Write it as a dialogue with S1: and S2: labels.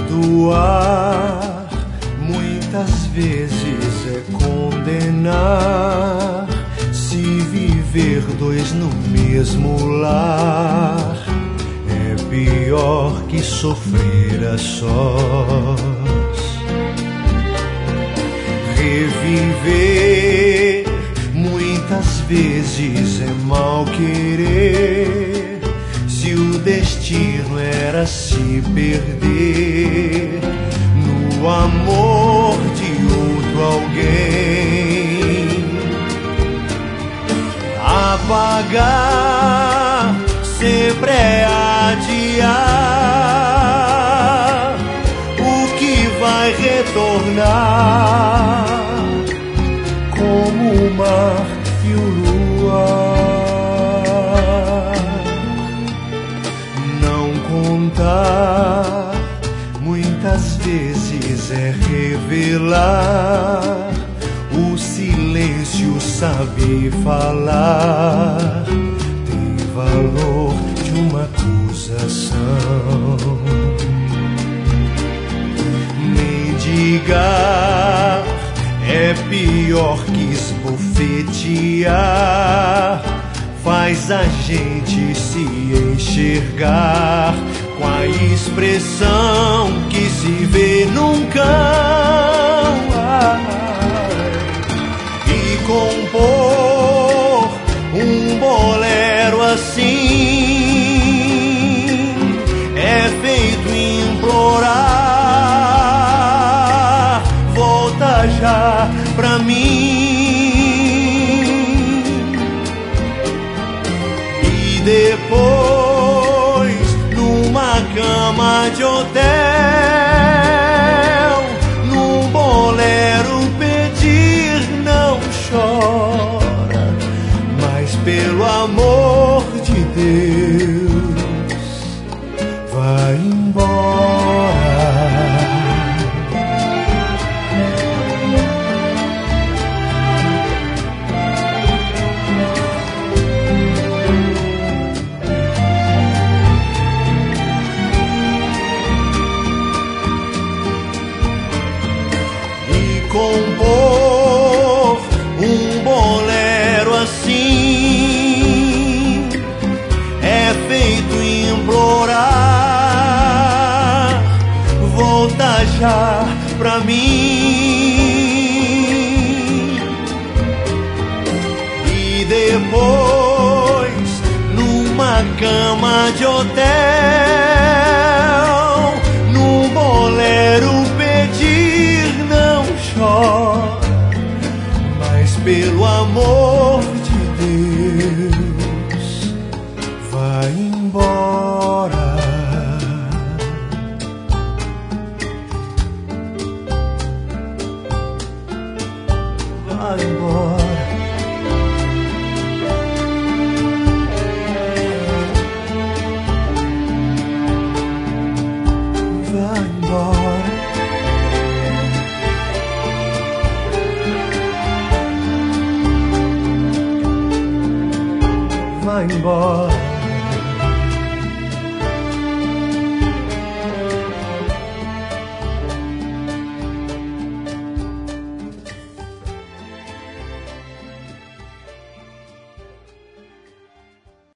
S1: Perdoar muitas vezes é condenar. Se viver dois no mesmo lar é pior que sofrer a sós. Reviver muitas vezes é mal querer. Se o destino era se perder no amor de outro alguém, apagar sempre é adiar o que vai retornar, como o mar e o luar. Não contar muitas vezes é revelar. O silêncio sabe falar, tem valor de uma acusação. Mendigar é pior que esbofetear. Faz a gente se enxergar com a expressão que se vê num cão. E compor um bolero assim é feito implorar. Volta já pra mim. E depois, numa cama de hotel, num bolero pedir, não chora, mas pelo amor de Deus, vai embora. Compor um bolero assim é feito implorar. Volta já pra mim. E depois, numa cama de hotel, num bolero pedir, não chora, mas pelo amor de Deus, vai embora. Vai embora. Vai embora. Vai embora.